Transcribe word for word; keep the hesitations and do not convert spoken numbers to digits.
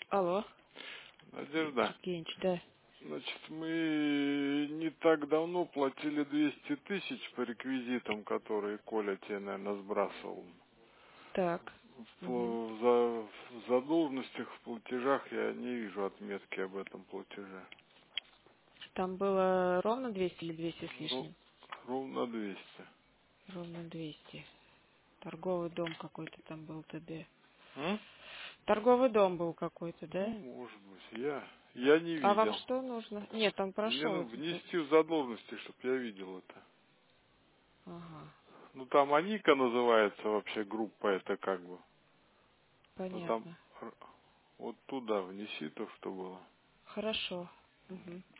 Алло, Надежда, Евгеньевич, да. значит, мы не так давно платили двести тысяч по реквизитам, которые Коля тебе, наверное, сбрасывал. Так. В, Мгм. пл- за, в задолженностях, в платежах я не вижу отметки об этом платеже. Там было ровно двести или двести с Ру- лишним? ровно двести. Ровно двести. Торговый дом какой-то там был тебе. М? Торговый дом был какой-то, Ну, да? может быть, я, я не А вам видел. что нужно? Нет, он Мне прошел надо этот. э, внести в задолженности, чтобы я видел это. Ага, Ну, там Аника называется вообще группа, это как бы. Ну, там понятно. р- вот туда внеси то, что было. Хорошо. Мгм.